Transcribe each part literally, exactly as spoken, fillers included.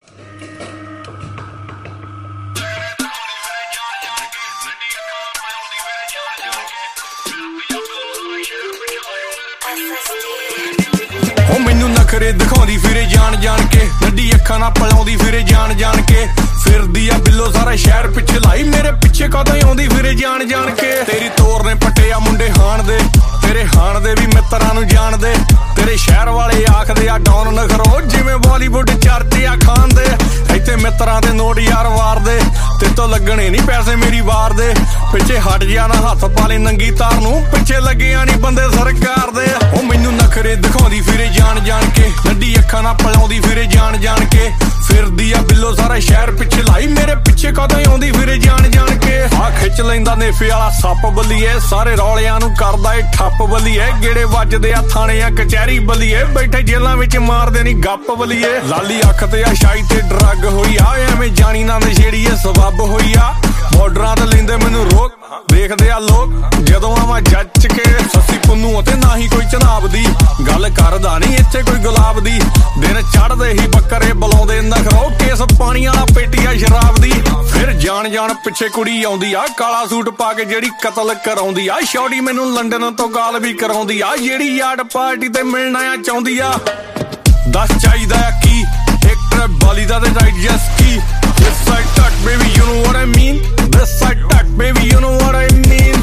ਮੈਨੂੰ ਨਖਰੇ ਦਿਖਾਉਂਦੀ ਫਿਰੇ ਜਾਣ ਜਾਣ ਕੇ, ਨੱਡੀ ਅੱਖਾਂ ਨਾਲ ਪਲਾਉਂਦੀ ਫਿਰੇ ਜਾਣ ਜਾਣ ਕੇ, ਫਿਰਦੀ ਆ ਬਿੱਲੋ ਸਾਰਾ ਸ਼ਹਿਰ ਪਿੱਛੇ ਲਾਈ, ਮੇਰੇ ਪਿੱਛੇ ਕਦੋਂ ਆਉਂਦੀ ਫਿਰੇ ਜਾਣ ਜਾਣ ਕੇ। ਤੇਰੀ ਤੋਰ ਨੇ ਪੱਟੇ ਆ ਮੁੰਡੇ ਹਾਣ ਦੇ, ਤੇਰੇ ਹਾਣ ਦੇ ਵੀ ਮਿੱਤਰਾਂ ਨੂੰ ਜਾਣਦੇ, ਤੇਰੇ ਸ਼ਹਿਰ ਵਾਲੇ ਆਖਦੇ ਆ ਡੌਨ ਨਖਰੋ, ਜਿਵੇਂ ਬਾਲੀਵੁੱਡ ਚਰਚੇ ਆ ਖਾਨ ਦੇ। ਇੱਥੇ ਮਿੱਤਰਾਂ ਦੇ ਨੋਟ ਯਾਰ ਵਾਰਦੇ, ਤੇਤੋਂ ਲੱਗਣੇ ਨਹੀਂ ਪੈਸੇ ਮੇਰੀ ਵਾਰ ਦੇ, ਪਿੱਛੇ ਹਟ ਜਾ ਨਾ ਹੱਥ ਪਾ ਲੈ ਨੰਗੀ ਤਾਰ ਨੂੰ, ਪਿੱਛੇ ਲੱਗਿਆ ਨਹੀਂ ਬੰਦੇ ਸਰਕਾਰ ਦੇ। ਉਹ ਮੈਨੂੰ ਨਖਰੇ ਦਿਖਾਉਂਦੀ ਫਿਰੇ ਜਾਣ ਜਾਣ ਕੇ, ਨੱਡੀ ਅੱਖਾਂ ਨਾਲ ਪਲਾਉਂਦੀ ਫਿਰੇ ਜਾਣ ਜਾਣ ਕੇ, ਫਿਰਦੀ ਆ ਬਿੱਲੋ ਸਾਰਾ ਸ਼ਹਿਰ ਪਿੱਛੇ ਲਾਈ, ਮੇਰੇ ਪਿੱਛੇ ਕਦੋਂ ਆਉਂਦੀ ਫਿਰੇ ਜਾਣ ਜਾਣ ਕੇ। ਆ ਖਿੱਚ ਲੈਂਦਾ ਨੇਫੇ ਵਾਲਾ ਸੱਪ ਬੱਲੀਏ, ਸਾਰੇ ਰੌਲਿਆਂ ਨੂੰ ਕਰਦਾ ਏ ਠੱਪ ਬੱਲੀਏ, ਗੇੜੇ ਵੱਜਦੇ ਆ ਥਾਣੇ ਆ ਕਚਹਿਰੀ ਬੱਲੀਏ, ਬੈਠੇ ਜੇਲਾਂ ਵਿੱਚ ਮਾਰਦੇ ਨਹੀਂ ਗੱਪ ਬੱਲੀਏ। ਲਾਲੀ ਅੱਖ ਤੇ ਆ ਸ਼ਾਈ ਤੇ ਡਰੱਗ ਹੋਈ ਆ, ਐਵੇਂ ਜਾਣੀ ਨਾ ਨਸ਼ੇੜੀਏ ਸਬੱਬ ਹੋਈ ਆ, ਬਾਰਡਰਾਂ ਤੇ ਲੈਂਦੇ ਮੈਨੂੰ ਰੋਕ, ਦੇਖਦੇ ਆ ਲੋਕ ਜਦੋਂ ਆਵਾਂ ਜੱਜ ਕੇ। ਸੱਸੀ ਪੁੰਨੂ ਅਤੇ ਨਾ ਹੀ ਕੋਈ ਚਨਾਬ ਦੀ ਗੱਲ ਕਰਦਾ ਨਹੀਂ ਇੱਥੇ ਕੋਈ ਗੁਲਾਬ ਦੀ, ਦਿਨ ਚੜ੍ਹਦੇ ਹੀ ਬੱਕਰੇ ਬੁਲਾਉਂਦੇ ਨਖਰੋ, ਕੇਸ ਪਾਣੀ ਵਾਲਾ ਪੇਟੀ ਆ ਸ਼ਰਾਬ ਦੀ। ਫਿਰ ਜਾਣ ਜਾਣ ਪਿੱਛੇ ਕੁੜੀ ਆਉਂਦੀ ਆ, ਕਾਲਾ ਸੂਟ ਪਾ ਕੇ ਜਿਹੜੀ ਕਤਲ ਕਰਾਉਂਦੀ ਆ, ਸ਼ੌੜੀ ਮੈਨੂੰ ਲੰਡਨ ਤੋਂ ਗਾਲ ਵੀ ਕਰਾਉਂਦੀ ਆ, ਜਿਹੜੀ ਯਾਰਡ ਪਾਰਟੀ ਤੇ ਮਿਲਣਾ ਆ ਚਾਹੁੰਦੀ ਆ। ਦੱਸ ਚਾਹੀਦਾ ਆ ਕੀ ਇੱਕ ਬਾਲੀ ਦਾ ਤੇ ਰਾਈਟ ਜਸ ਕੀ, this I touch baby you know what I mean, this I touch baby you know what I mean।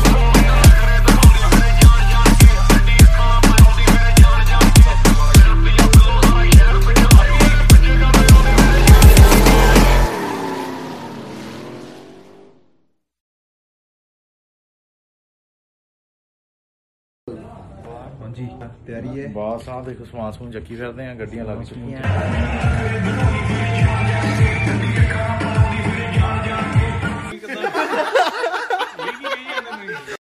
ਹਾਂਜੀ ਤਿਆਰੀ ਹੈ, ਬਾਸ ਆ ਦੇਖੋ ਸਮਾਨ ਸਮੂਨ ਚੱਕੀ ਫਿਰਦੇ ਆ, ਗੱਡੀਆਂ ਲੱਗ ਚੁੱਕੀਆਂ।